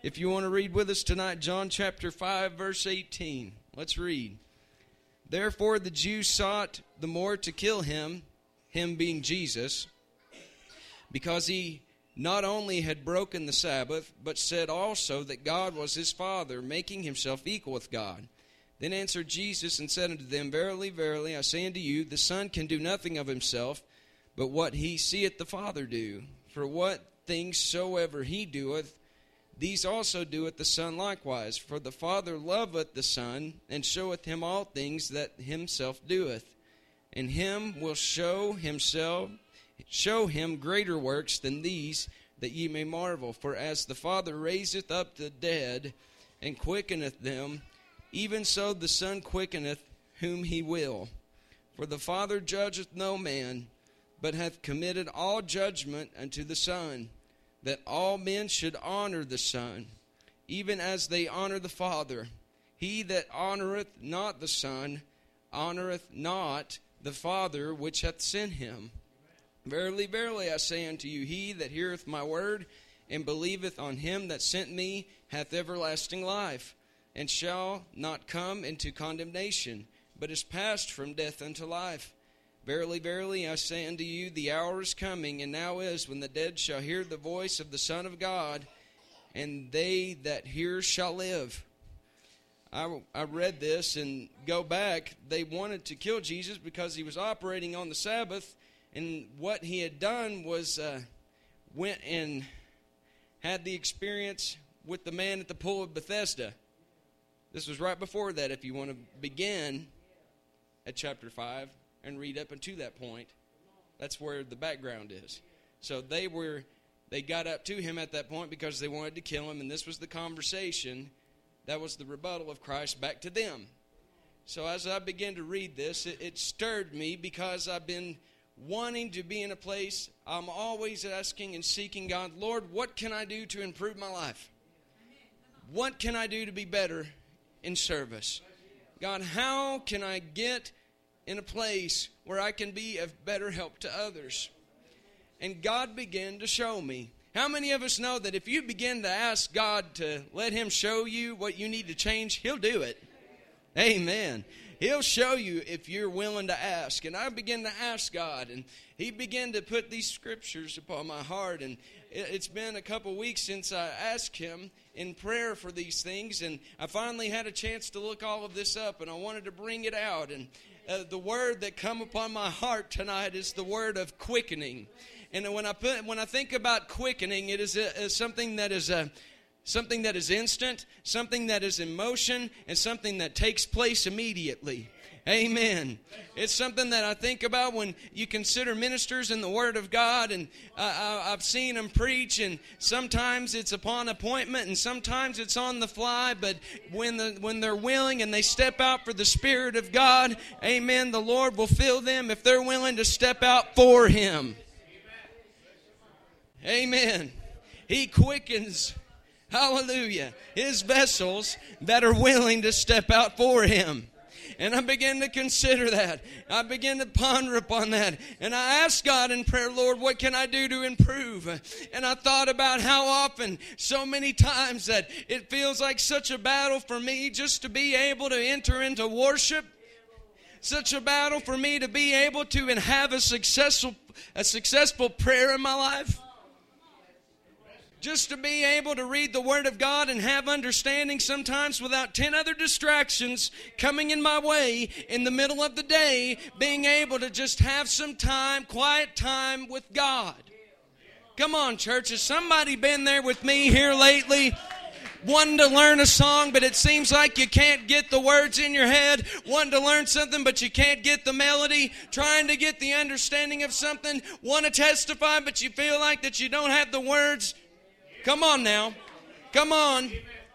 If you want to read with us tonight, John chapter 5, verse 18. Let's read. Therefore the Jews sought the more to kill him being Jesus, because he not only had broken the Sabbath, but said also that God was his Father, making himself equal with God. Then answered Jesus and said unto them, Verily, verily, I say unto you, the Son can do nothing of himself, but what he seeth the Father do. For what things soever he doeth, these also doeth the Son likewise. For the Father loveth the Son, and showeth him all things that himself doeth. And him will show him greater works than these, that ye may marvel. For as the Father raiseth up the dead, and quickeneth them, even so the Son quickeneth whom he will. For the Father judgeth no man, but hath committed all judgment unto the Son, that all men should honor the Son, even as they honor the Father. He that honoreth not the Son honoreth not the Father which hath sent him. Verily, verily, I say unto you, he that heareth my word, and believeth on him that sent me, hath everlasting life, and shall not come into condemnation, but is passed from death unto life. Verily, verily, I say unto you, the hour is coming, and now is, when the dead shall hear the voice of the Son of God, and they that hear shall live. I read this and go back. They wanted to kill Jesus because he was operating on the Sabbath, and what he had done was went and had the experience with the man at the pool of Bethesda. This was right before that, if you want to begin at chapter 5 and read up until that point. That's where the background is. So they got up to him at that point because they wanted to kill him, and this was the conversation. That was the rebuttal of Christ back to them. So as I began to read this, it stirred me, because I've been wanting to be in a place. I'm always asking and seeking God, Lord, what can I do to improve my life? What can I do to be better in service? God, how can I get in a place where I can be of better help to others? And God began to show me. How many of us know that if you begin to ask God to let him show you what you need to change, he'll do it? Amen. He'll show you if you're willing to ask. And I began to ask God, and he began to put these scriptures upon my heart. And it's been a couple weeks since I asked him in prayer for these things, and I finally had a chance to look all of this up, and I wanted to bring it out. And the word that come upon my heart tonight is the word of quickening. And when I think about quickening, it is something that is instant, something that is in motion, and something that takes place immediately. Amen. It's something that I think about when you consider ministers in the Word of God, and I've seen them preach, and sometimes it's upon appointment, and sometimes it's on the fly, but when they're willing and they step out for the Spirit of God, amen, the Lord will fill them if they're willing to step out for Him. Amen. He quickens, hallelujah, His vessels that are willing to step out for Him. And I began to consider that. I began to ponder upon that. And I asked God in prayer, Lord, what can I do to improve? And I thought about how often, so many times, that it feels like such a battle for me just to be able to enter into worship. Such a battle for me to be able to and have a successful prayer in my life. Just to be able to read the Word of God and have understanding sometimes without 10 other distractions coming in my way in the middle of the day, being able to just have some time, quiet time with God. Come on, church. Has somebody been there with me here lately? Wanting to learn a song, but it seems like you can't get the words in your head. Wanting to learn something, but you can't get the melody. Trying to get the understanding of something. Want to testify, but you feel like that you don't have the words. Come on now. Come on.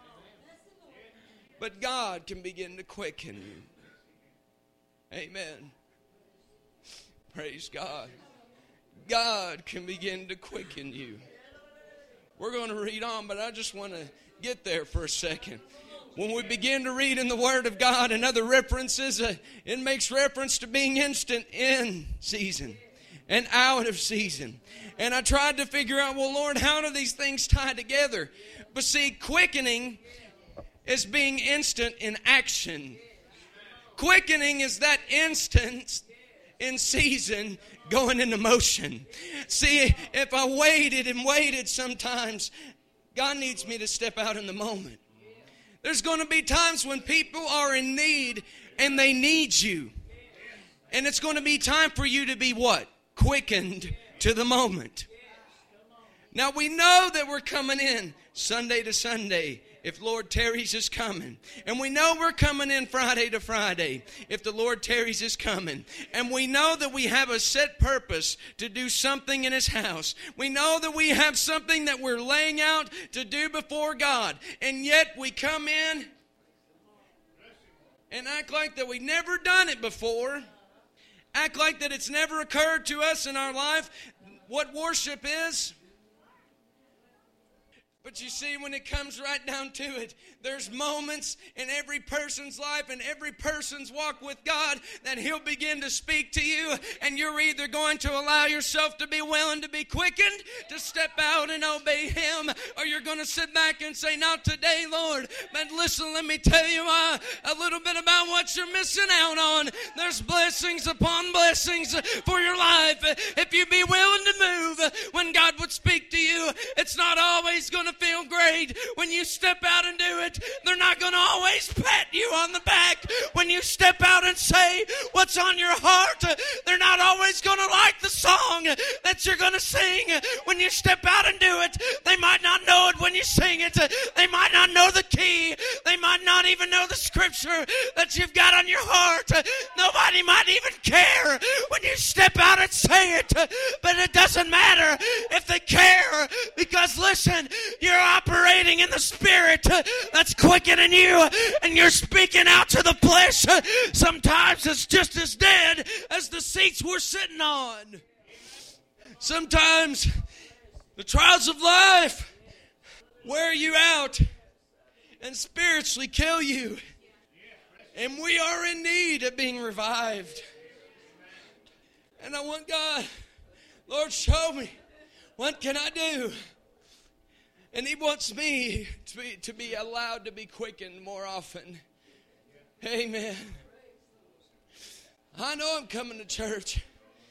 But God can begin to quicken you. Amen. Praise God. God can begin to quicken you. We're going to read on, but I just want to get there for a second. When we begin to read in the Word of God and other references, it makes reference to being instant in season. and out of season. And I tried to figure out, well, Lord, how do these things tie together? But see, quickening is being instant in action. Quickening is that instant in season going into motion. See, if I waited and waited sometimes, God needs me to step out in the moment. There's going to be times when people are in need and they need you. And it's going to be time for you to be what? Quickened to the moment. Now we know that we're coming in Sunday to Sunday if Lord tarries is coming. And we know we're coming in Friday to Friday if the Lord tarries is coming. And we know that we have a set purpose to do something in His house. We know that we have something that we're laying out to do before God. And yet we come in and act like that we've never done it before. Act like that it's never occurred to us in our life what worship is. But you see, when it comes right down to it, there's moments in every person's life and every person's walk with God that He'll begin to speak to you, and you're either going to allow yourself to be willing to be quickened, to step out and obey Him, or you're going to sit back and say, not today, Lord. But listen, let me tell you a little bit about what you're missing out on. There's blessings upon blessings for your life. If you be willing to move when God would speak to you, it's not always going to feel great when you step out and do it. They're not going to always pat you on the back when you step out and say what's on your heart. They're not always going to like the song that you're going to sing when you step out and do it. They might not know it when you sing it. They might not know the key. They might not even know the scripture that you've got on your heart. Nobody might even care when you step out and say it. But it doesn't matter if they care, because listen, you're operating in the Spirit that's quickening you, and you're speaking out to the flesh. Sometimes it's just as dead as the seats we're sitting on. Sometimes the trials of life wear you out and spiritually kill you. And we are in need of being revived. And I want God, Lord, show me, what can I do? And He wants me to be allowed to be quickened more often. Amen. I know I'm coming to church.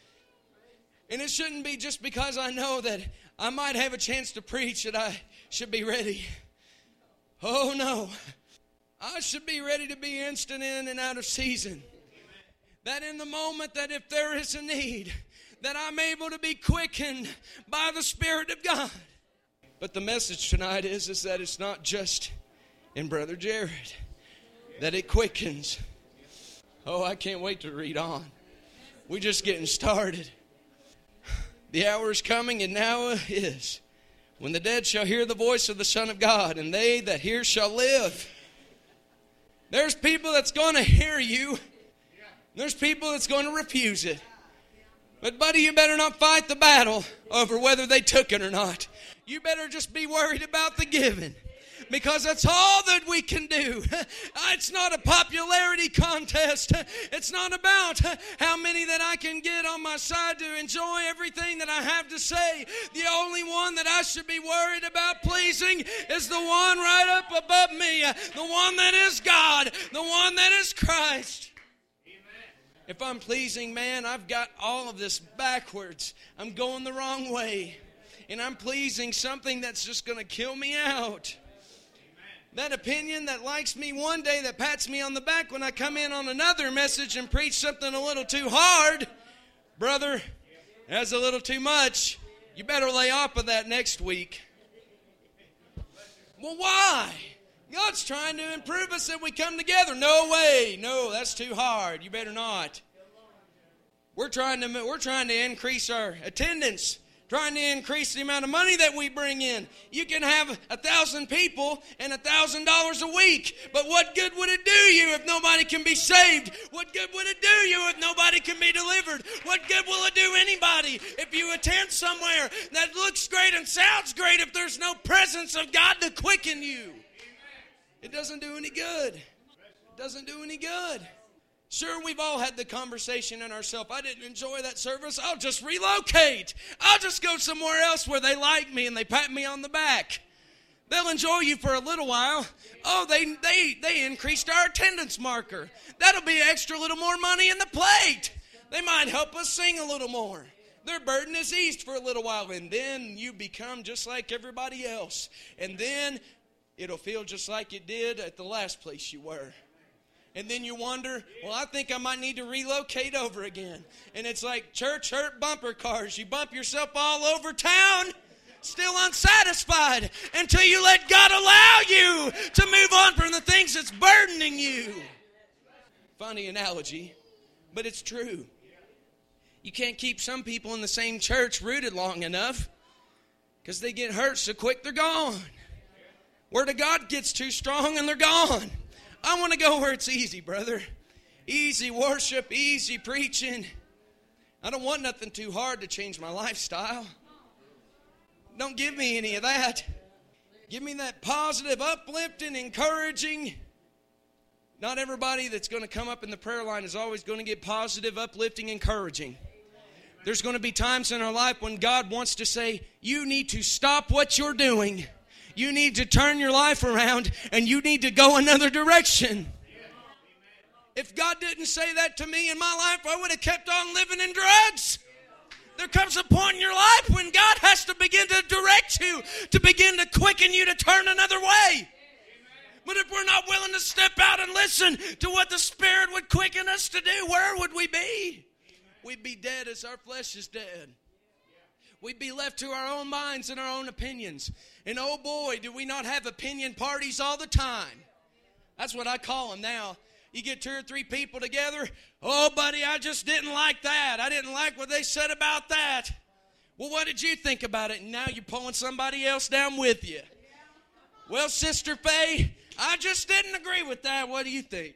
And it shouldn't be just because I know that I might have a chance to preach that I should be ready. Oh, no. I should be ready to be instant in and out of season. That in the moment that if there is a need, that I'm able to be quickened by the Spirit of God. But the message tonight is that it's not just in Brother Jared that it quickens. Oh, I can't wait to read on. We're just getting started. The hour is coming, and now is, when the dead shall hear the voice of the Son of God, and they that hear shall live. There's people that's going to hear you. There's people that's going to refuse it. But buddy, you better not fight the battle over whether they took it or not. You better just be worried about the giving, because that's all that we can do. It's not a popularity contest. It's not about how many that I can get on my side to enjoy everything that I have to say. The only one that I should be worried about pleasing is the one right up above me, the one that is God, the one that is Christ. If I'm pleasing man, I've got all of this backwards. I'm going the wrong way. And I'm pleasing something that's just going to kill me out. That opinion that likes me one day, that pats me on the back when I come in on another message and preach something a little too hard, brother, that's a little too much. You better lay off of that next week. Well, why? God's trying to improve us that we come together. No way. No, that's too hard. You better not. We're trying to increase our attendance, trying to increase the amount of money that we bring in. You can have 1,000 people and $1,000 a week, but what good would it do you if nobody can be saved? What good would it do you if nobody can be delivered? What good will it do anybody if you attend somewhere that looks great and sounds great if there's no presence of God to quicken you? It doesn't do any good. It doesn't do any good. Sure, we've all had the conversation in ourselves. I didn't enjoy that service. I'll just relocate. I'll just go somewhere else where they like me and they pat me on the back. They'll enjoy you for a little while. Oh, they increased our attendance marker. That'll be extra little more money in the plate. They might help us sing a little more. Their burden is eased for a little while, and then you become just like everybody else. And then it'll feel just like it did at the last place you were. And then you wonder, well, I think I might need to relocate over again. And it's like church hurt bumper cars. You bump yourself all over town, still unsatisfied, until you let God allow you to move on from the things that's burdening you. Funny analogy, but it's true. You can't keep some people in the same church rooted long enough because they get hurt so quick they're gone. Word of God gets too strong and they're gone. I want to go where it's easy, brother. Easy worship, easy preaching. I don't want nothing too hard to change my lifestyle. Don't give me any of that. Give me that positive, uplifting, encouraging. Not everybody that's going to come up in the prayer line is always going to get positive, uplifting, encouraging. There's going to be times in our life when God wants to say, you need to stop what you're doing. You need to turn your life around and you need to go another direction. If God didn't say that to me in my life, I would have kept on living in drugs. There comes a point in your life when God has to begin to direct you, to begin to quicken you to turn another way. But if we're not willing to step out and listen to what the Spirit would quicken us to do, where would we be? We'd be dead as our flesh is dead. We'd be left to our own minds and our own opinions. And oh boy, do we not have opinion parties all the time. That's what I call them now. You get 2 or 3 people together. Oh, buddy, I just didn't like that. I didn't like what they said about that. Well, what did you think about it? And now you're pulling somebody else down with you. Well, Sister Faye, I just didn't agree with that. What do you think?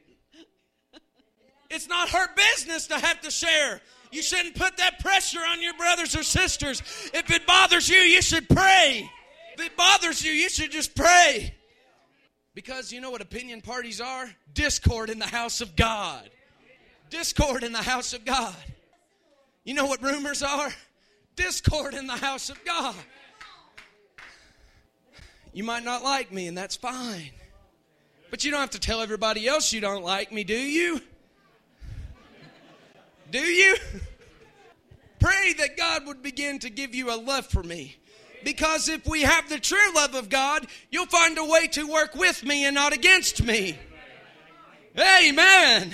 It's not her business to have to share. You shouldn't put that pressure on your brothers or sisters. If it bothers you, you should pray. If it bothers you, you should just pray. Because you know what opinion parties are? Discord in the house of God. Discord in the house of God. You know what rumors are? Discord in the house of God. You might not like me, and that's fine. But you don't have to tell everybody else you don't like me, do you? Do you? Pray that God would begin to give you a love for me. Because if we have the true love of God, you'll find a way to work with me and not against me. Amen.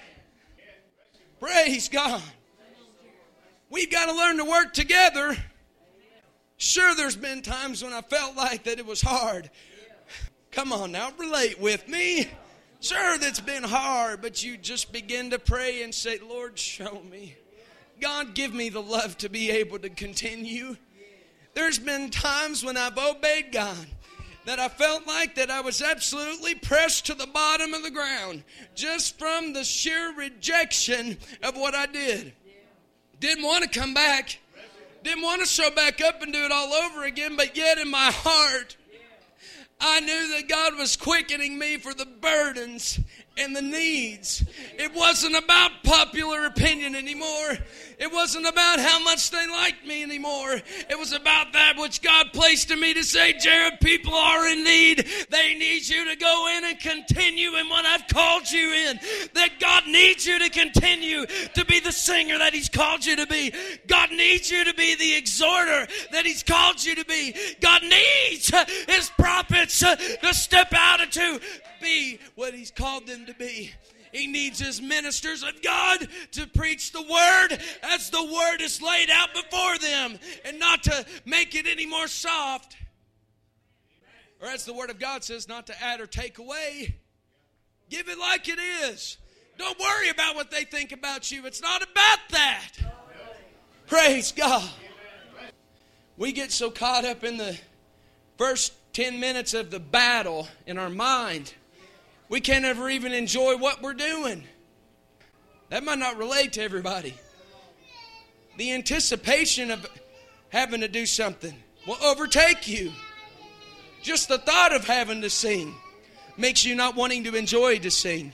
Praise God. We've got to learn to work together. Sure, there's been times when I felt like that it was hard. Come on now, relate with me. Sure, that's been hard, but you just begin to pray and say, Lord, show me. God, give me the love to be able to continue. There's been times when I've obeyed God that I felt like that I was absolutely pressed to the bottom of the ground just from the sheer rejection of what I did. Didn't want to come back. Didn't want to show back up and do it all over again, but yet in my heart, I knew that God was quickening me for the burdens and the needs. It wasn't about popular opinion anymore. It wasn't about how much they liked me anymore. It was about that which God placed in me to say, Jared, people are in need. They need you to go in and continue in what I've called you in. That God needs you to continue to be the singer that He's called you to be. God needs you to be the exhorter that He's called you to be. God needs His prophets to step out and to be what He's called them to be. He needs His ministers of God to preach the Word as the Word is laid out before them and not to make it any more soft. Or as the Word of God says, not to add or take away. Give it like it is. Don't worry about what they think about you. It's not about that. Praise God. We get so caught up in the first 10 minutes of the battle in our mind, we can't ever even enjoy what we're doing. That might not relate to everybody. The anticipation of having to do something will overtake you. Just the thought of having to sing makes you not wanting to enjoy to sing.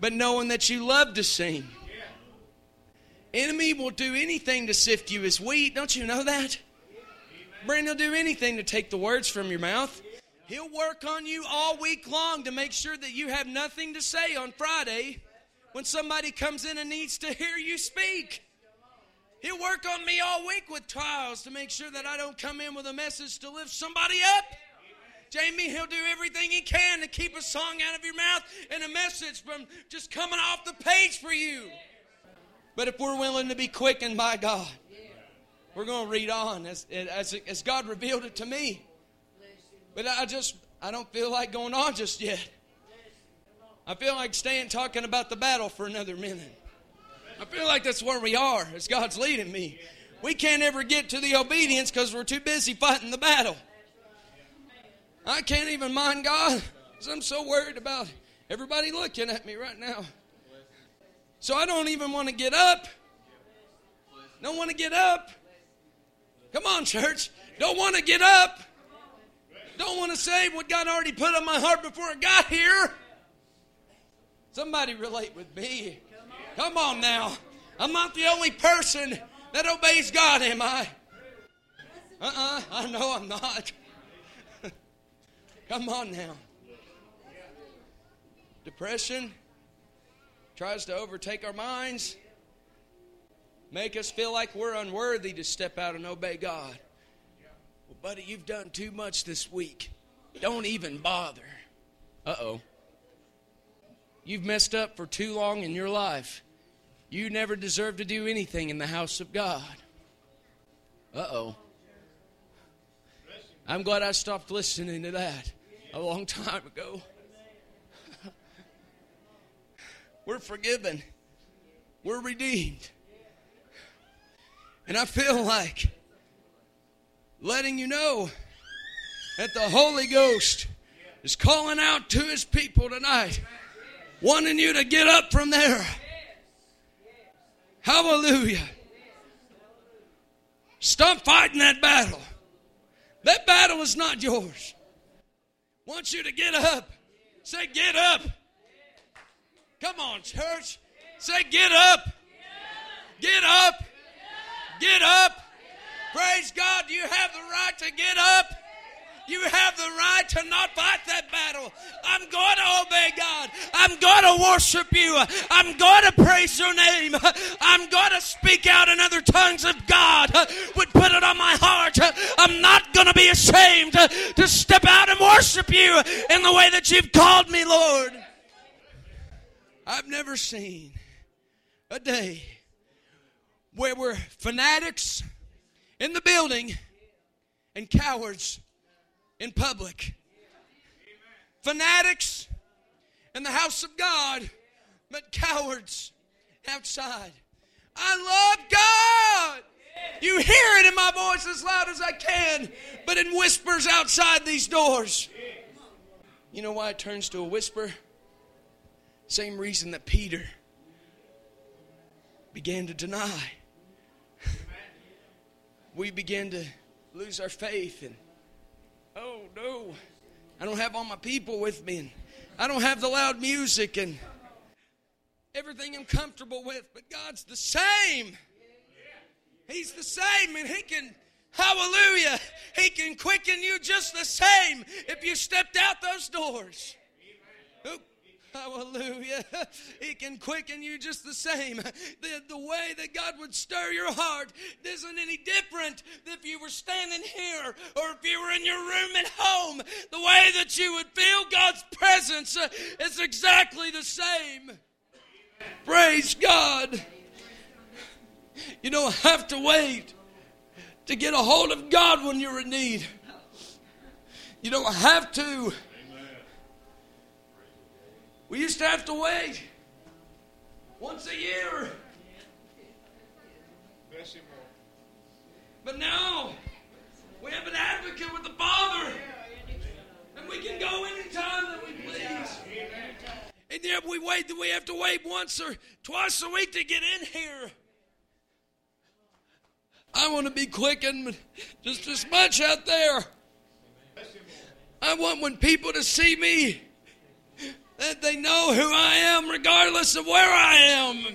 but knowing that you love to sing. Enemy will do anything to sift you as wheat. Don't you know that? Brandon will do anything to take the words from your mouth. He'll work on you all week long to make sure that you have nothing to say on Friday when somebody comes in and needs to hear you speak. He'll work on me all week with trials to make sure that I don't come in with a message to lift somebody up. Jamie, he'll do everything he can to keep a song out of your mouth and a message from just coming off the page for you. But if we're willing to be quickened by God, we're going to read on as God revealed it to me. But I don't feel like going on just yet. I feel like staying talking about the battle for another minute. I feel like that's where we are as God's leading me. We can't ever get to the obedience because we're too busy fighting the battle. I can't even mind God because I'm so worried about everybody looking at me right now. So I don't even want to get up. Don't want to get up. Come on, church. Don't want to get up. Don't want to say what God already put on my heart before I got here. Somebody relate with me. Come on now. I'm not the only person that obeys God, am I? I know I'm not. Come on now. Depression tries to overtake our minds, make us feel like we're unworthy to step out and obey God. Well, buddy, you've done too much this week. Don't even bother. Uh-oh. You've messed up for too long in your life. You never deserve to do anything in the house of God. Uh-oh. I'm glad I stopped listening to that a long time ago. We're forgiven. We're redeemed. And I feel like letting you know that the Holy Ghost is calling out to His people tonight, wanting you to get up from there. Hallelujah. Stop fighting that battle. That battle is not yours. I want you to get up. Say, get up. Come on, church. Say, get up. Get up. Get up. Praise God, you have the right to get up. You have the right to not fight that battle. I'm going to obey God. I'm going to worship you. I'm going to praise your name. I'm going to speak out in other tongues if God would put it on my heart. I'm not going to be ashamed to step out and worship you in the way that you've called me, Lord. I've never seen a day where we're fanatics in the building and cowards in public. Fanatics in the house of God, but cowards outside. I love God. You hear it in my voice as loud as I can, but in whispers outside these doors. You know why it turns to a whisper? Same reason that Peter began to deny. We began to lose our faith and oh no, I don't have all my people with me and I don't have the loud music and everything I'm comfortable with, but God's the same. He's the same and He can, hallelujah, He can quicken you just the same if you stepped out those doors. Oh, hallelujah. He can quicken you just the same. The way that God would stir your heart isn't any different if you were standing here or if you were in your room at home. The way that you would feel God's presence is exactly the same. Praise God. You don't have to wait to get a hold of God when you're in need. You don't have to. We used to have to wait once a year. But now we have an advocate with the Father. And we can go anytime that we please. And yet we have to wait once or twice a week to get in here. I want to be quickened just as much out there. I want when people to see me, That they know who I am regardless of where I am.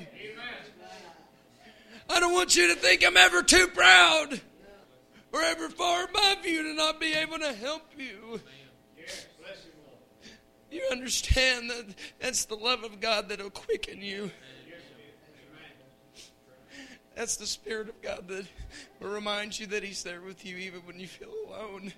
I don't want you to think I'm ever too proud or ever far above you to not be able to help you. You understand that that's the love of God that will quicken you. That's the Spirit of God that will remind you that He's there with you even when you feel alone.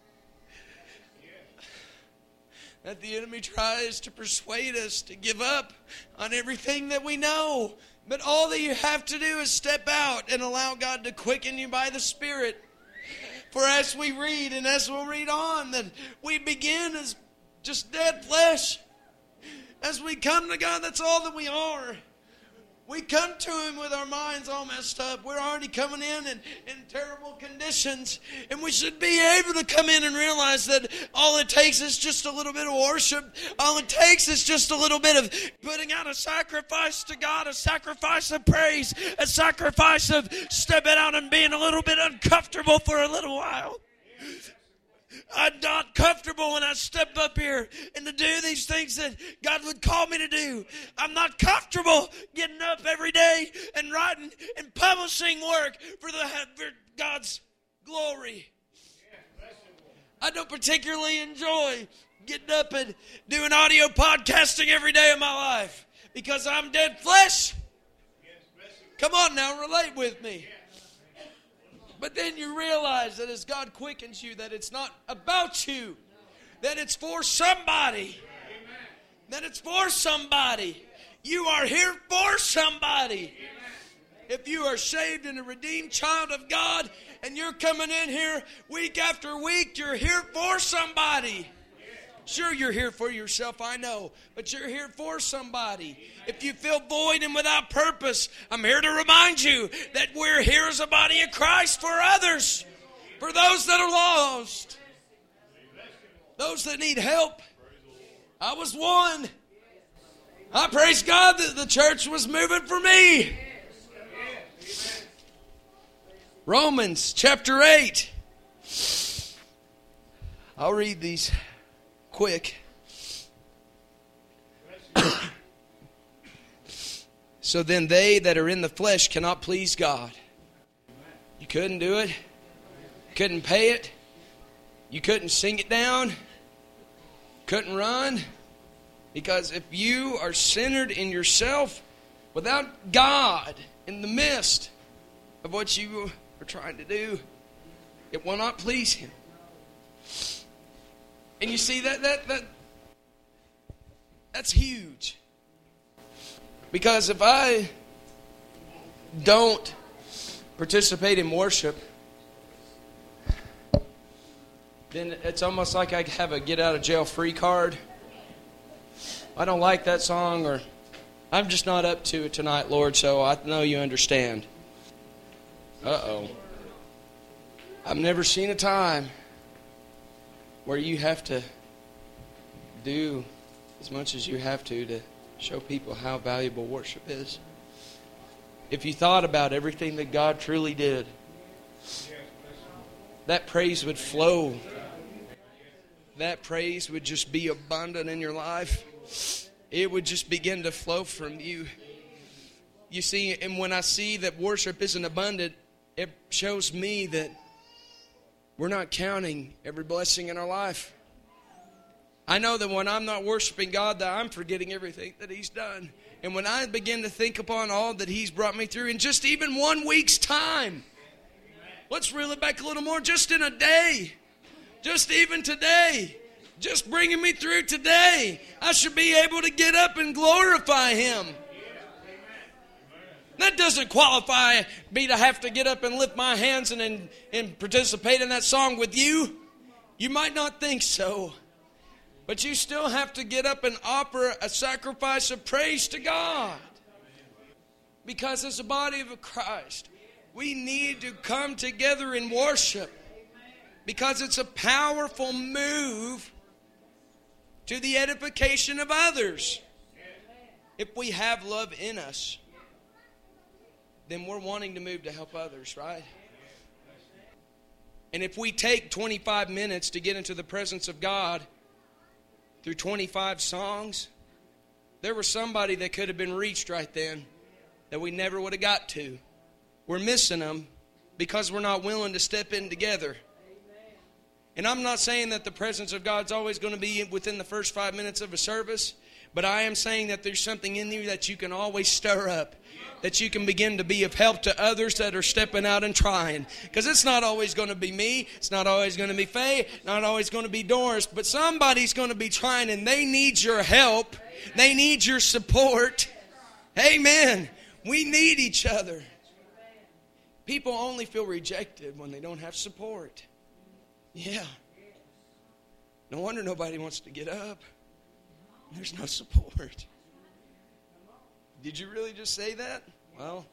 That the enemy tries to persuade us to give up on everything that we know. But all that you have to do is step out and allow God to quicken you by the Spirit. For as we read, and as we'll read on, that we begin as just dead flesh. As we come to God, that's all that we are. We come to Him with our minds all messed up. We're already coming in terrible conditions. And we should be able to come in and realize that all it takes is just a little bit of worship. All it takes is just a little bit of putting out a sacrifice to God, a sacrifice of praise, a sacrifice of stepping out and being a little bit uncomfortable for a little while. I'm not comfortable when I step up here and to do these things that God would call me to do. I'm not comfortable getting up every day and writing and publishing work for God's glory. I don't particularly enjoy getting up and doing audio podcasting every day of my life because I'm dead flesh. Come on now, relate with me. But then you realize that as God quickens you, that it's not about you. That it's for somebody. That it's for somebody. You are here for somebody. If you are saved and a redeemed child of God, and you're coming in here week after week, you're here for somebody. Sure, you're here for yourself, I know, but you're here for somebody. If you feel void and without purpose, I'm here to remind you that we're here as a body of Christ for others, for those that are lost, those that need help. I was one. I praise God that the church was moving for me. Romans chapter 8. I'll read these quick. So then they that are in the flesh cannot please God. You couldn't do it. Couldn't pay it. You couldn't sing it down. Couldn't run. Because if you are centered in yourself without God in the midst of what you are trying to do, it will not please Him. And you see that's huge. Because if I don't participate in worship, then it's almost like I have a get out of jail free card. I don't like that song, or I'm just not up to it tonight, Lord, so I know you understand. Uh-oh. I've never seen a time where you have to do as much as you have to show people how valuable worship is. If you thought about everything that God truly did, that praise would flow. That praise would just be abundant in your life. It would just begin to flow from you. You see, and when I see that worship isn't abundant, it shows me that we're not counting every blessing in our life. I know that when I'm not worshiping God, that I'm forgetting everything that He's done. And when I begin to think upon all that He's brought me through in just even 1 week's time, let's reel it back a little more, just in a day, just even today, just bringing me through today, I should be able to get up and glorify Him. That doesn't qualify me to have to get up and lift my hands and participate in that song with you. You might not think so. But you still have to get up and offer a sacrifice of praise to God. Because as a body of Christ, we need to come together in worship. Because it's a powerful move to the edification of others. If we have love in us, then we're wanting to move to help others, right? And if we take 25 minutes to get into the presence of God through 25 songs, There was somebody that could have been reached right then that we never would have got to. We're missing them because we're not willing to step in together. And I'm not saying that the presence of God's always going to be within the first 5 minutes of a service, but I am saying that there's something in you that you can always stir up, that you can begin to be of help to others that are stepping out and trying. Because it's not always going to be me, it's not always going to be Faye, not always going to be Doris, but somebody's going to be trying, and they need your help. They need your support. Amen. We need each other. People only feel rejected when they don't have support. Yeah. No wonder nobody wants to get up. There's no support. Did you really just say that? Well,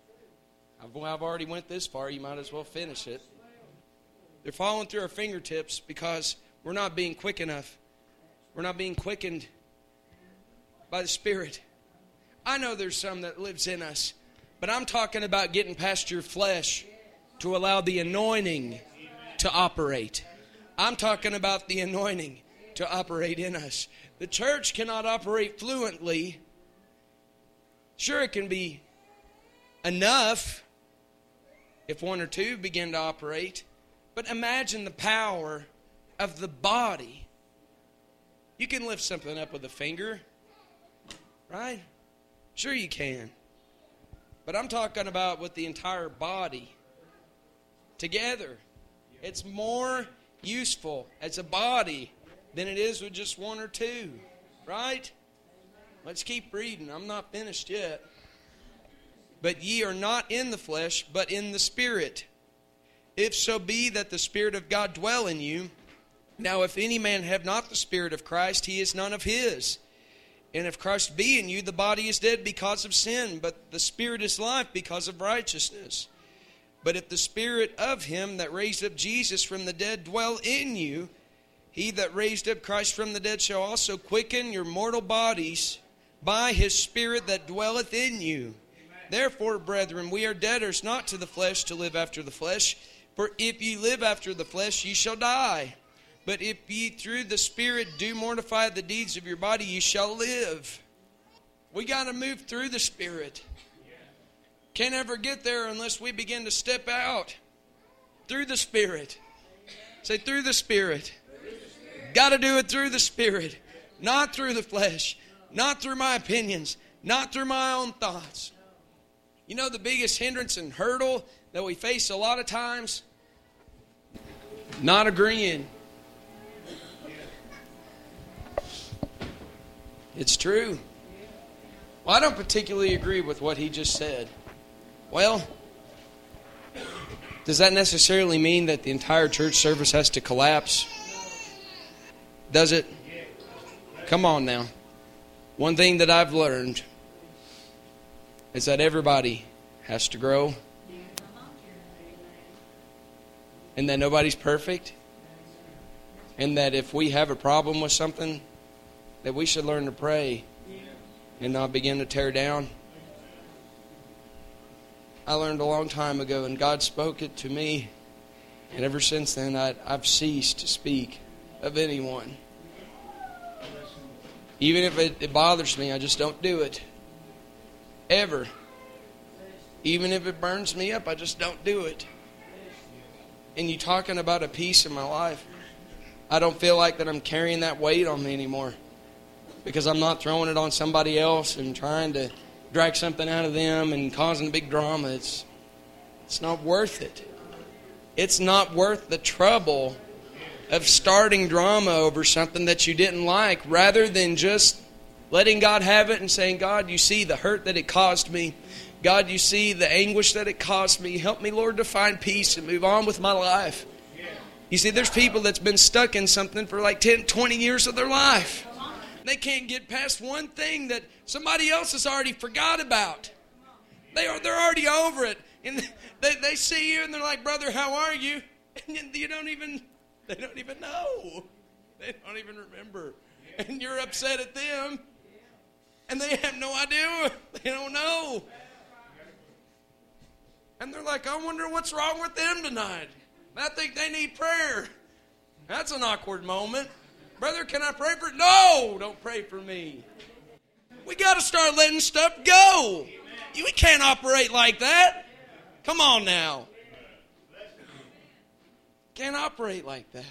I've already went this far. You might as well finish it. They're falling through our fingertips because we're not being quick enough. We're not being quickened by the Spirit. I know there's some that lives in us, but I'm talking about getting past your flesh to allow the anointing to operate. I'm talking about the anointing to operate in us. The church cannot operate fluently. Sure, it can be enough if one or two begin to operate, but imagine the power of the body. You can lift something up with a finger, right? Sure you can. But I'm talking about with the entire body together. It's more useful as a body than it is with just one or two, right? Let's keep reading. I'm not finished yet. But ye are not in the flesh, but in the Spirit. If so be that the Spirit of God dwell in you. Now if any man have not the Spirit of Christ, he is none of his. And if Christ be in you, the body is dead because of sin, but the Spirit is life because of righteousness. But if the Spirit of him that raised up Jesus from the dead dwell in you, he that raised up Christ from the dead shall also quicken your mortal bodies by his Spirit that dwelleth in you. Therefore, brethren, we are debtors not to the flesh to live after the flesh. For if ye live after the flesh, ye shall die. But if ye through the Spirit do mortify the deeds of your body, ye shall live. We got to move through the Spirit. Can't ever get there unless we begin to step out through the Spirit. Say, through the Spirit. Got to do it through the Spirit. Not through the flesh. Not through my opinions. Not through my own thoughts. You know the biggest hindrance and hurdle that we face a lot of times? Not agreeing. It's true. Well, I don't particularly agree with what he just said. Well, does that necessarily mean that the entire church service has to collapse? Does it? Come on now. One thing that I've learned is that everybody has to grow. And that nobody's perfect. And that if we have a problem with something, that we should learn to pray and not begin to tear down. I learned a long time ago, and God spoke it to me. And ever since then, I've ceased to speak of anyone. Even if it bothers me, I just don't do it. Ever. Even if it burns me up, I just don't do it. And you talking about a peace in my life, I don't feel like that I'm carrying that weight on me anymore. Because I'm not throwing it on somebody else and trying to drag something out of them and causing big drama. It's not worth it. It's not worth the trouble of starting drama over something that you didn't like, rather than just letting God have it and saying, God, you see the hurt that it caused me. God, you see the anguish that it caused me. Help me, Lord, to find peace and move on with my life. You see, there's people that's been stuck in something for like 10, 20 years of their life. They can't get past one thing that somebody else has already forgot about. They're already over it. And they see you and they're like, brother, how are you? And they don't even know. They don't even remember. And you're upset at them. And they have no idea. They don't know. And they're like, I wonder what's wrong with them tonight. I think they need prayer. That's an awkward moment. Brother, can I pray for you? No, don't pray for me. We got to start letting stuff go. We can't operate like that. Come on now. Can't operate like that.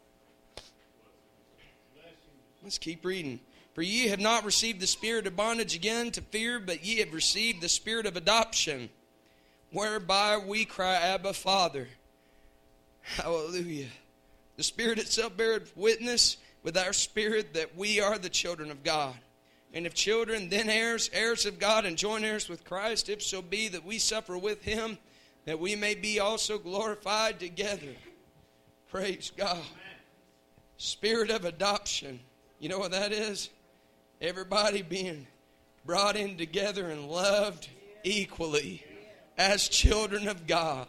Let's keep reading. For ye have not received the spirit of bondage again to fear, but ye have received the spirit of adoption, whereby we cry, Abba, Father. Hallelujah. The Spirit itself beareth witness with our spirit that we are the children of God. And if children, then heirs, heirs of God, and joint heirs with Christ, if so be that we suffer with Him, that we may be also glorified together. Praise God. Spirit of adoption. You know what that is? Everybody being brought in together and loved equally as children of God.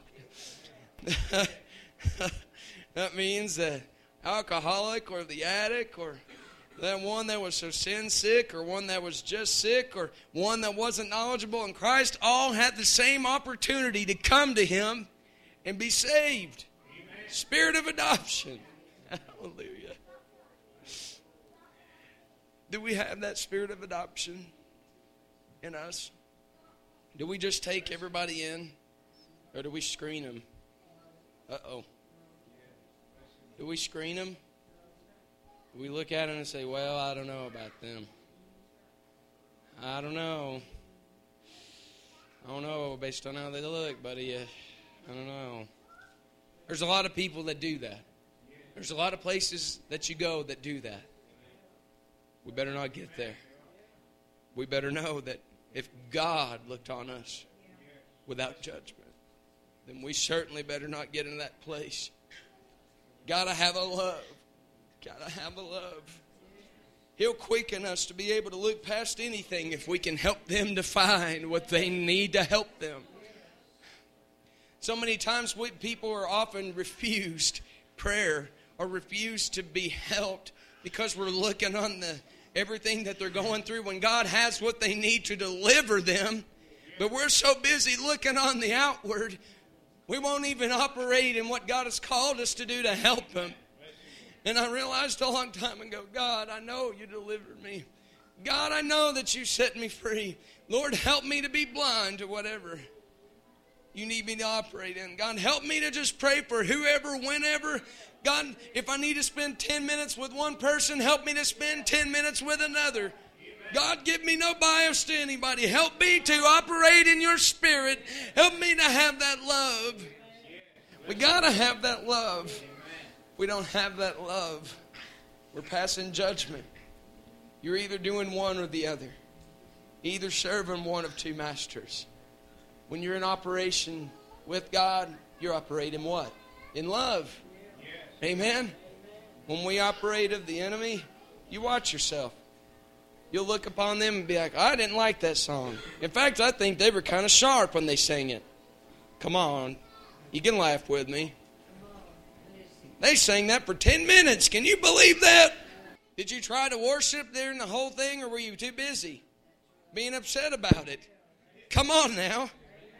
That means that alcoholic or the addict or that one that was so sin sick or one that was just sick or one that wasn't knowledgeable in Christ all had the same opportunity to come to Him and be saved. Amen. Spirit of adoption. Hallelujah. Do we have that spirit of adoption in us? Do we just take everybody in or do we screen them? Uh-oh. Do we screen them? Do we look at them and say, well, I don't know about them. I don't know. I don't know based on how they look, buddy. I don't know. There's a lot of people that do that. There's a lot of places that you go that do that. We better not get there. We better know that if God looked on us without judgment, then we certainly better not get in that place. Gotta have a love. Gotta have a love. He'll quicken us to be able to look past anything if we can help them to find what they need to help them. So many times people are often refused prayer or refused to be helped because we're looking on everything that they're going through when God has what they need to deliver them. But we're so busy looking on the outward, we won't even operate in what God has called us to do to help them. And I realized a long time ago, God, I know you delivered me. God, I know that you set me free. Lord, help me to be blind to whatever you need me to operate in. God, help me to just pray for whoever, whenever. God, if I need to spend 10 minutes with one person, help me to spend 10 minutes with another. God, give me no bias to anybody. Help me to operate in your spirit. Help me to have that love. We got to have that love. We don't have that love. We're passing judgment. You're either doing one or the other. Either serving one of two masters. When you're in operation with God, you're operating what? In love. Amen? When we operate of the enemy, you watch yourself. You'll look upon them and be like, I didn't like that song. In fact, I think they were kind of sharp when they sang it. Come on. You can laugh with me. They sang that for 10 minutes. Can you believe that? Did you try to worship during the whole thing, or were you too busy being upset about it? Come on now.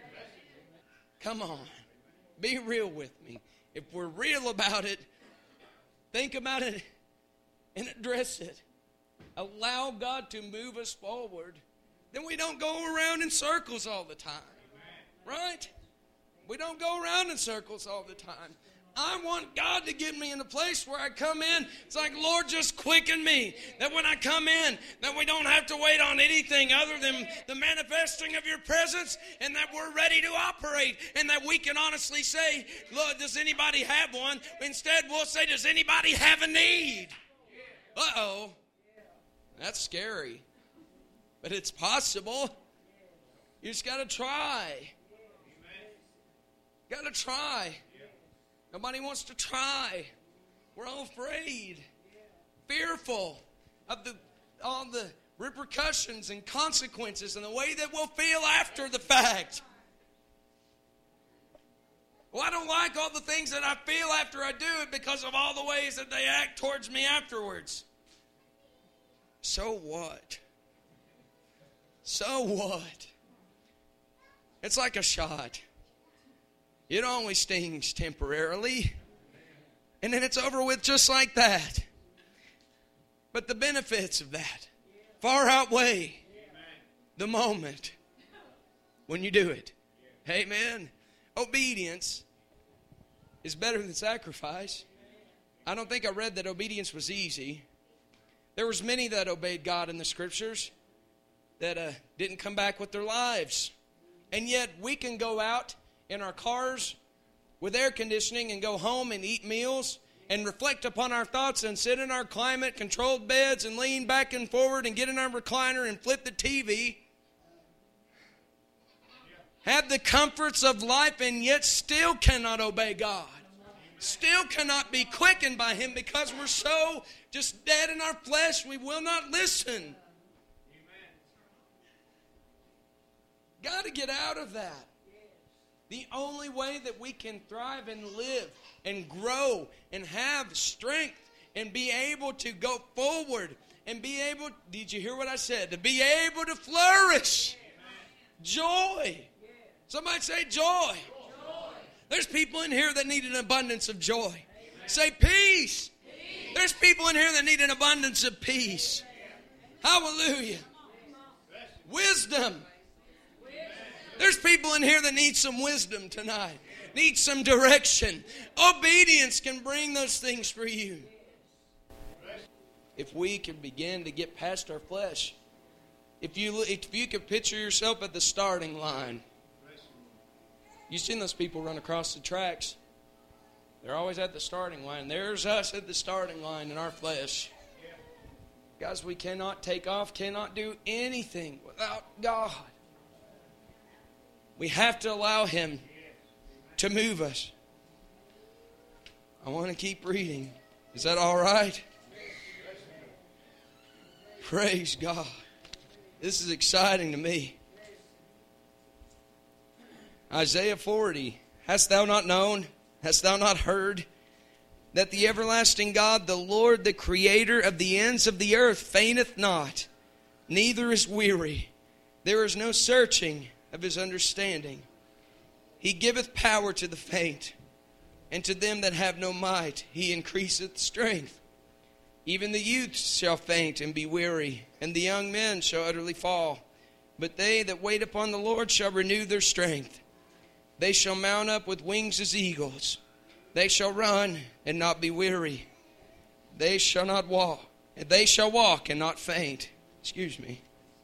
Come on. Be real with me. If we're real about it, think about it and address it. Allow God to move us forward. Then we don't go around in circles all the time. Right? We don't go around in circles all the time. I want God to get me in a place where I come in. It's like, Lord, just quicken me. That when I come in, that we don't have to wait on anything other than the manifesting of your presence, and that we're ready to operate, and that we can honestly say, Lord, does anybody have one? Instead, we'll say, does anybody have a need? Uh-oh. That's scary. But it's possible. You just got to try. Got to try. Nobody wants to try. We're all afraid. Fearful of all the repercussions and consequences and the way that we'll feel after the fact. Well, I don't like all the things that I feel after I do it because of all the ways that they act towards me afterwards. So what? So what? It's like a shot. It only stings temporarily. And then it's over with just like that. But the benefits of that far outweigh the moment when you do it. Amen. Obedience is better than sacrifice. I don't think I read that obedience was easy. There was many that obeyed God in the Scriptures that didn't come back with their lives. And yet we can go out in our cars with air conditioning and go home and eat meals and reflect upon our thoughts and sit in our climate-controlled beds and lean back and forward and get in our recliner and flip the TV. Have the comforts of life and yet still cannot obey God. Still cannot be quickened by Him because we're so just dead in our flesh we will not listen. Got to get out of that. The only way that we can thrive and live and grow and have strength and be able to go forward and be able, did you hear what I said? To be able to flourish. Joy. Somebody say joy. There's people in here that need an abundance of joy. Say peace. There's people in here that need an abundance of peace. Hallelujah. Wisdom. There's people in here that need some wisdom tonight. Need some direction. Obedience can bring those things for you. If we can begin to get past our flesh. If you could picture yourself at the starting line. You've seen those people run across the tracks. They're always at the starting line. There's us at the starting line in our flesh. Guys, we cannot take off, cannot do anything without God. We have to allow Him to move us. I want to keep reading. Is that all right? Praise God. This is exciting to me. Isaiah 40. Hast thou not known? Hast thou not heard? That the everlasting God, the Lord, the Creator of the ends of the earth, fainteth not, neither is weary. There is no searching of His understanding. He giveth power to the faint, and to them that have no might He increaseth strength. Even the youths shall faint and be weary, and the young men shall utterly fall. But they that wait upon the Lord shall renew their strength. They shall mount up with wings as eagles. They shall run and not be weary. They shall walk and not faint. Excuse me.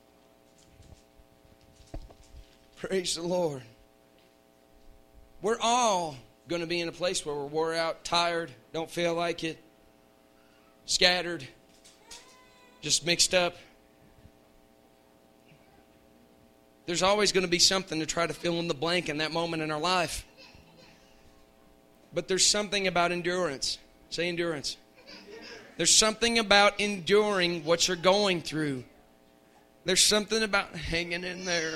Praise the Lord. We're all going to be in a place where we're wore out, tired, don't feel like it, scattered, just mixed up. There's always going to be something to try to fill in the blank in that moment in our life. But there's something about endurance. Say endurance. There's something about enduring what you're going through. There's something about hanging in there.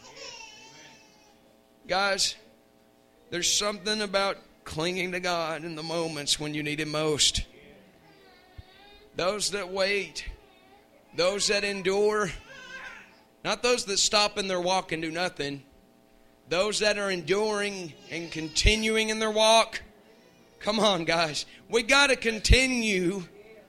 Guys, there's something about clinging to God in the moments when you need Him most. Those that wait, those that endure, not those that stop in their walk and do nothing. Those that are enduring and continuing in their walk. Come on, guys. We got to continue.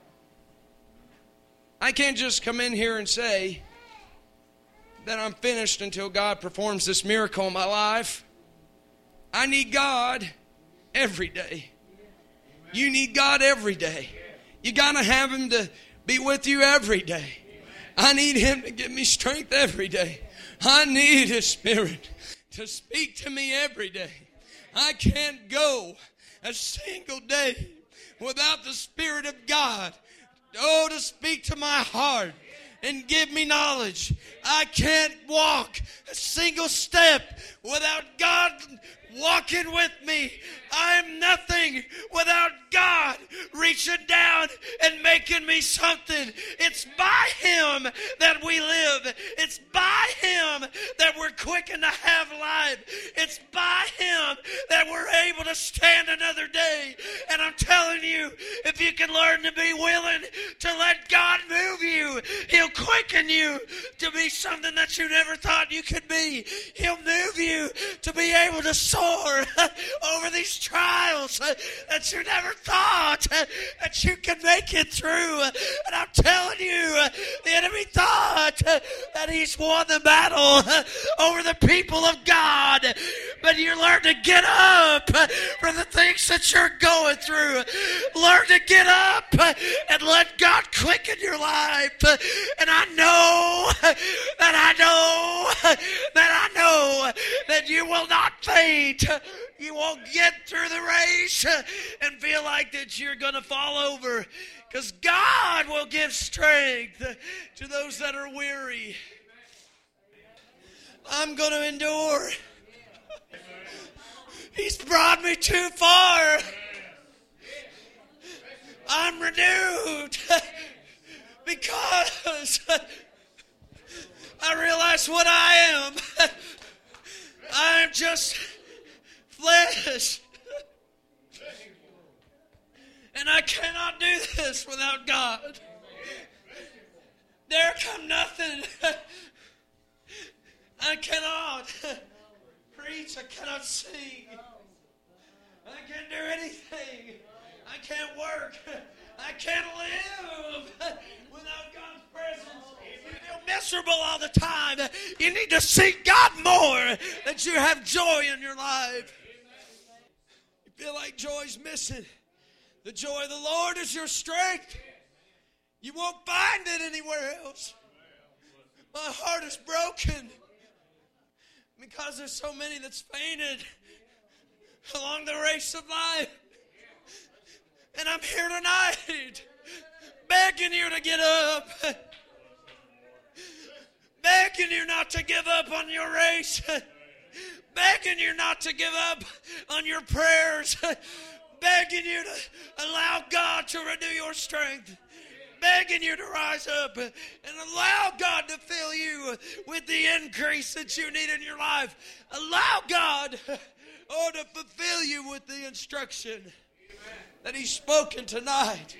I can't just come in here and say that I'm finished until God performs this miracle in my life. I need God every day. You need God every day. You got to have Him to be with you every day. I need Him to give me strength every day. I need His Spirit to speak to me every day. I can't go a single day without the Spirit of God, to speak to my heart and give me knowledge. I can't walk a single step without God walking with me. I'm nothing without God reaching down and making me something. It's by Him that we live. It's by Him that we're quickened to have life. It's by Him that we're able to stand another day. And I'm telling you, if you can learn to be willing to let God move you, He'll quicken quicken you to be something that you never thought you could be. He'll move you to be able to soar over these trials that you never thought that you could make it through. And I'm telling you, the enemy thought that he's won the battle over the people of God. But you learn to get up for the things that you're going through. Learn to get up and let God quicken your life. And I know that you will not faint. You won't get through the race and feel like that you're going to fall over. Because God will give strength to those that are weary. I'm going to endure. He's brought me too far. I'm renewed because I realize what I am. I'm just flesh. And I cannot do this without God. There come nothing. I cannot preach. I cannot sing. I can't do anything. I can't work. I can't live without God's presence. If you feel miserable all the time, you need to seek God more that you have joy in your life. You feel like joy's missing. The joy of the Lord is your strength. You won't find it anywhere else. My heart is broken because there's so many that's fainted along the race of life. And I'm here tonight begging you to get up. Begging you not to give up on your race. Begging you not to give up on your prayers. Begging you to allow God to renew your strength. Begging you to rise up and allow God to fill you with the increase that you need in your life. Allow God to fulfill you with the instruction that He's spoken tonight.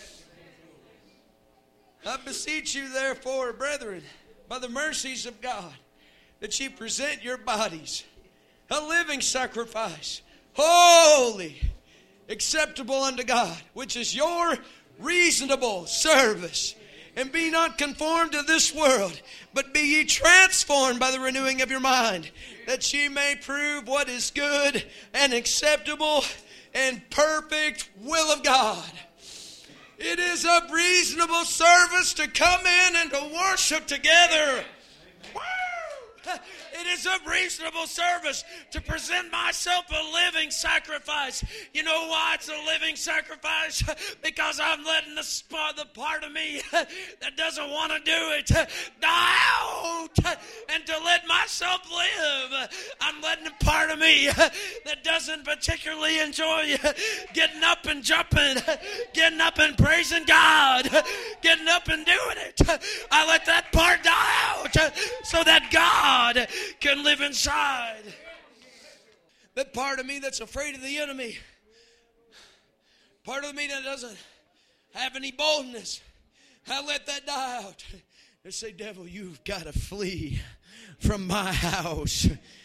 I beseech you, therefore, brethren, by the mercies of God, that ye present your bodies a living sacrifice, holy, acceptable unto God, which is your reasonable service. And be not conformed to this world, but be ye transformed by the renewing of your mind, that ye may prove what is good and acceptable and perfect will of God. It is a reasonable service to come in and to worship together. Woo! It is a reasonable service to present myself a living sacrifice. You know why it's a living sacrifice? Because I'm letting the part of me that doesn't want to do it die out and to let myself live. I'm letting the part of me that doesn't particularly enjoy getting up and jumping, getting up and praising God, getting up and doing it. I let that part die out so that God can live inside. That part of me that's afraid of the enemy, part of me that doesn't have any boldness, I let that die out and say, devil, you've got to flee from my house.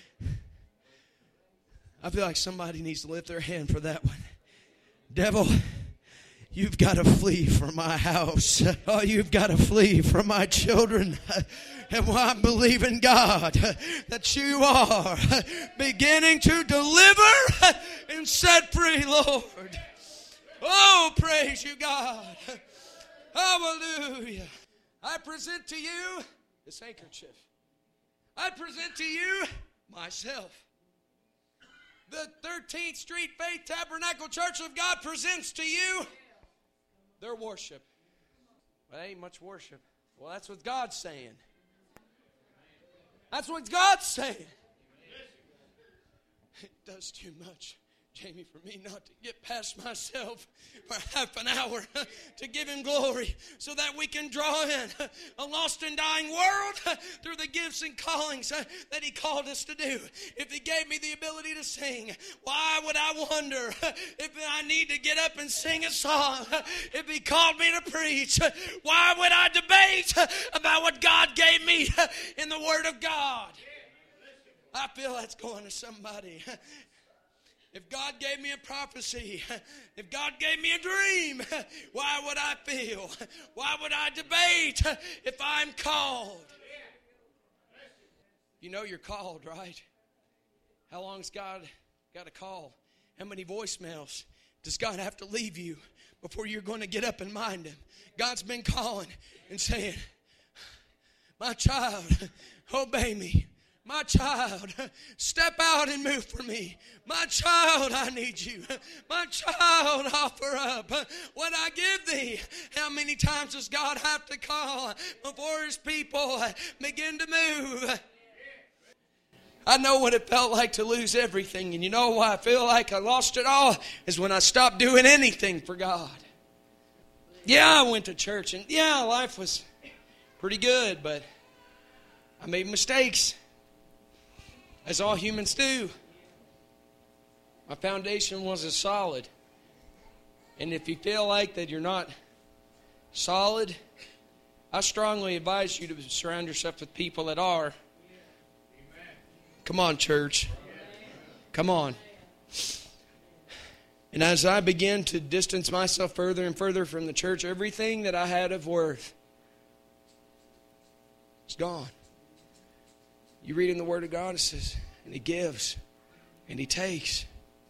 I feel like somebody needs to lift their hand for that one. Devil, you've got to flee from my house. Oh, you've got to flee from my children. And I believe in God that you are beginning to deliver and set free, Lord. Oh, praise you, God. Hallelujah. I present to you this handkerchief. I present to you myself. The 13th Street Faith Tabernacle Church of God presents to you their worship. Well, that ain't much worship. Well, that's what God's saying. That's what God's saying. It does too much Jamie, for me not to get past myself for half an hour to give Him glory so that we can draw in a lost and dying world through the gifts and callings that He called us to do. If He gave me the ability to sing, why would I wonder if I need to get up and sing a song? If He called me to preach, why would I debate about what God gave me in the Word of God? I feel that's going to somebody. If God gave me a prophecy, if God gave me a dream, why would I feel? Why would I debate if I'm called? You know you're called, right? How long's God got a call? How many voicemails does God have to leave you before you're going to get up and mind Him? God's been calling and saying, my child, obey me. My child, step out and move for me. My child, I need you. My child, offer up what I give thee. How many times does God have to call before His people begin to move? I know what it felt like to lose everything. And you know why I feel like I lost it all? Is when I stopped doing anything for God. Yeah, I went to church and yeah, life was pretty good, but I made mistakes. As all humans do. My foundation wasn't solid. And if you feel like that you're not solid, I strongly advise you to surround yourself with people that are. Come on, church. Come on. And as I begin to distance myself further and further from the church, everything that I had of worth is gone. You read in the Word of God, it says, and He gives, and He takes.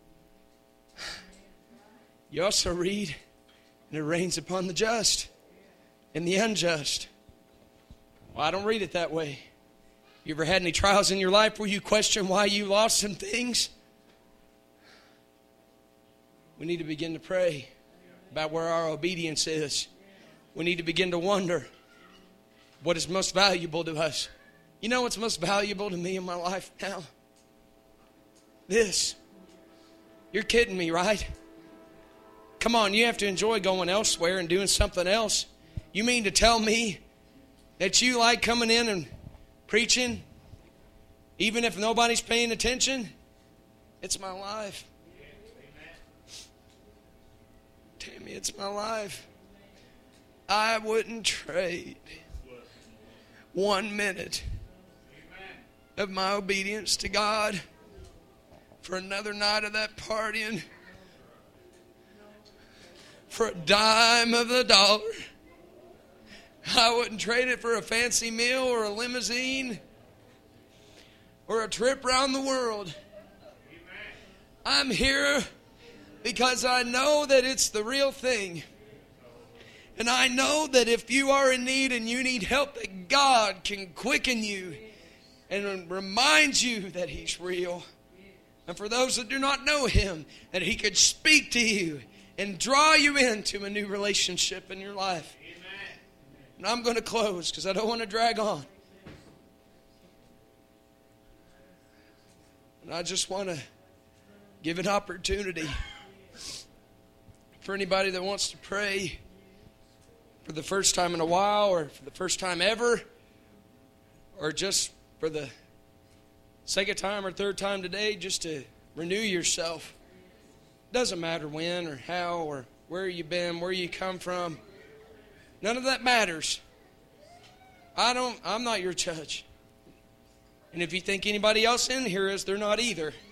You also read, and it rains upon the just and the unjust. Well, I don't read it that way. You ever had any trials in your life where you question why you lost some things? We need to begin to pray about where our obedience is. We need to begin to wonder what is most valuable to us. You know what's most valuable to me in my life now? This. You're kidding me, right? Come on, you have to enjoy going elsewhere and doing something else. You mean to tell me that you like coming in and preaching even if nobody's paying attention? It's my life. Tammy, it's my life. I wouldn't trade 1 minute of my obedience to God for another night of that partying, for a dime of the dollar. I wouldn't trade it for a fancy meal or a limousine or a trip around the world. I'm here because I know that it's the real thing. And I know that if you are in need and you need help, that God can quicken you and remind you that He's real. And for those that do not know Him, that He could speak to you and draw you into a new relationship in your life. Amen. And I'm going to close because I don't want to drag on. And I just want to give an opportunity for anybody that wants to pray for the first time in a while, or for the first time ever, or just for the second time or third time today, just to renew yourself. Doesn't matter when or how or where you've been, where you come from. None of that matters. I'm not your judge. And if you think anybody else in here is, they're not either.